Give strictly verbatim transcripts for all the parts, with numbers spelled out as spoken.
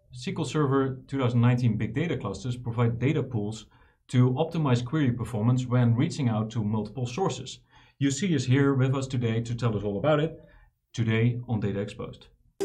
S Q L Server twenty nineteen Big Data Clusters provide data pools to optimize query performance when reaching out to multiple sources. U C is here with us today to tell us all about it, today on Data Exposed.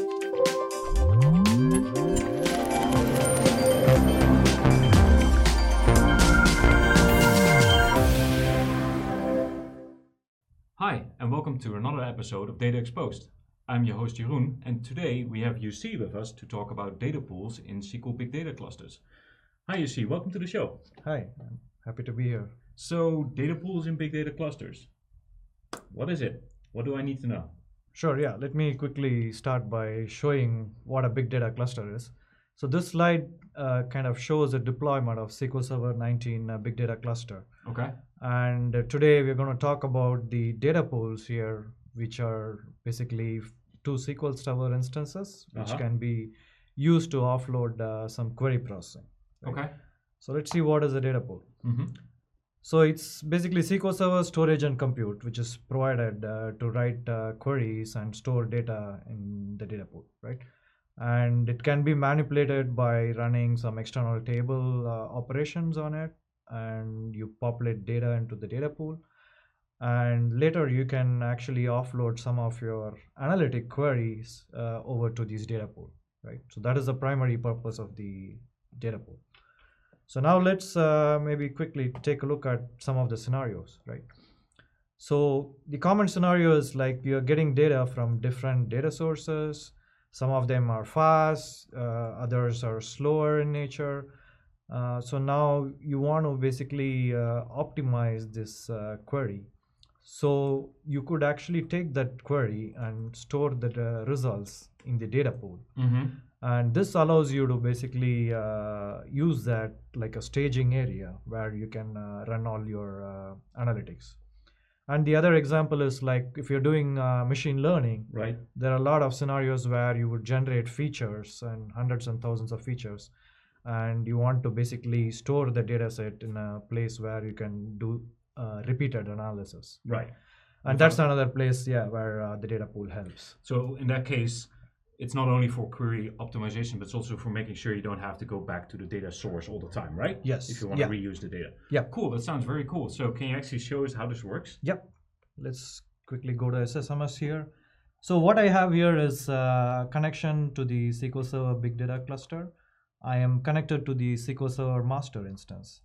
Hi, and welcome to another episode of Data Exposed. I'm your host Jeroen, and today we have U C with us to talk about data pools in S Q L Big Data Clusters. Hi U C, welcome to the show. Hi, I'm happy to be here. So, data pools in Big Data Clusters. What is it? What do I need to know? Sure, yeah. Let me quickly start by showing what a big data cluster is. So this slide uh, kind of shows a deployment of S Q L Server nineteen uh, Big Data Cluster. Okay. And uh, today we're going to talk about the data pools here, which are basically two S Q L Server instances, which Uh-huh. can be used to offload uh, some query processing. right? Okay. So let's see what is a data pool. Mm-hmm. So it's basically S Q L Server storage and compute, which is provided uh, to write uh, queries and store data in the data pool, right? And it can be manipulated by running some external table uh, operations on it, and you populate data into the data pool. And later you can actually offload some of your analytic queries uh, over to this data pool, right? So that is the primary purpose of the data pool. So now let's uh, maybe quickly take a look at some of the scenarios, right? So the common scenario is like you're getting data from different data sources. Some of them are fast, uh, others are slower in nature. Uh, so now you want to basically uh, optimize this uh, query. So you could actually take that query and store the uh, results in the data pool. Mm-hmm. And this allows you to basically uh, use that like a staging area where you can uh, run all your uh, analytics. And the other example is like if you're doing uh, machine learning, Right. there are a lot of scenarios where you would generate features and hundreds and thousands of features. And you want to basically store the data set in a place where you can do uh, repeated analysis. Right. And that's another place, yeah, where uh, the data pool helps. So in that case, it's not only for query optimization, but it's also for making sure you don't have to go back to the data source all the time, right? Yes. If you want Yeah. to reuse the data. Yeah. Cool. That sounds very cool. So can you actually show us how this works? Yep. Let's quickly go to S S M S here. So what I have here is a connection to the S Q L Server Big Data Cluster. I am connected to the S Q L Server master instance.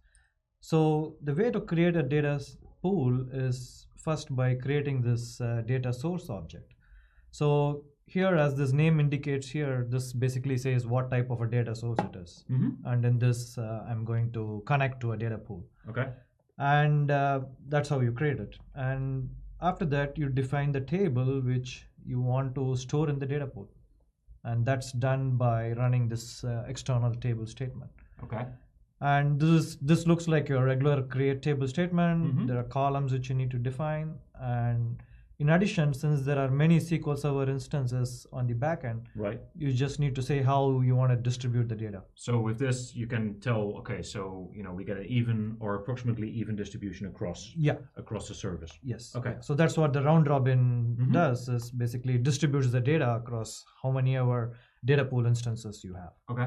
So the way to create a data pool is first by creating this uh, data source object. So here, as this name indicates here, this basically says what type of a data source it is. Mm-hmm. And in this, uh, I'm going to connect to a data pool. Okay. And uh, that's how you create it. And after that, you define the table which you want to store in the data pool. And that's done by running this uh, external table statement. Okay. And this is, this looks like your regular create table statement. Mm-hmm. There are columns which you need to define. And in addition, since there are many S Q L Server instances on the backend, Right. you just need to say how you want to distribute the data. So with this, you can tell, okay, so you know we get an even or approximately even distribution across Yeah. across the service. Yes. Okay. So that's what the round robin Mhm. does, is basically distributes the data across how many ever data pool instances you have. Okay.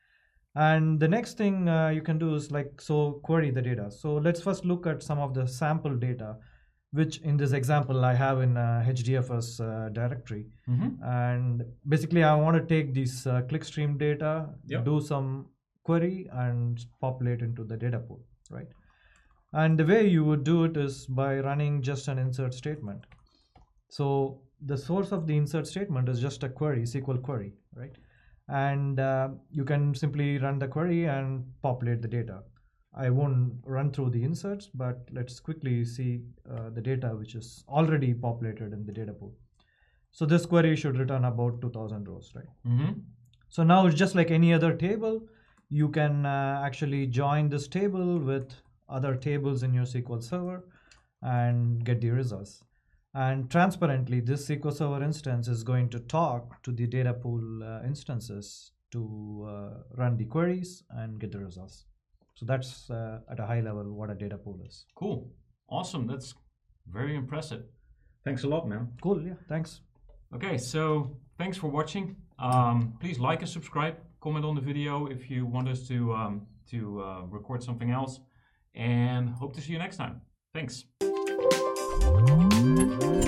And the next thing uh, you can do is like, so query the data. So let's first look at some of the sample data, which in this example I have in uh, H D F S uh, directory. Mm-hmm. And basically I want to take this uh, clickstream data, Yep. do some query and populate into the data pool, right? And the way you would do it is by running just an insert statement. So the source of the insert statement is just a query, S Q L query, right? And uh, you can simply run the query and populate the data. I won't run through the inserts, but let's quickly see uh, the data which is already populated in the data pool. So this query should return about two thousand rows, right? Mm-hmm. So now it's just like any other table. You can uh, actually join this table with other tables in your S Q L Server and get the results. And transparently, this S Q L Server instance is going to talk to the data pool uh, instances to uh, run the queries and get the results. So that's uh, at a high level what a data pool is. Cool. Awesome. That's very impressive. Thanks a lot, man. Cool. Yeah. Thanks. Okay, so thanks for watching. Um, please like and subscribe. comment on the video if you want us to, um, to uh, record something else, and hope to see you next time. Thanks.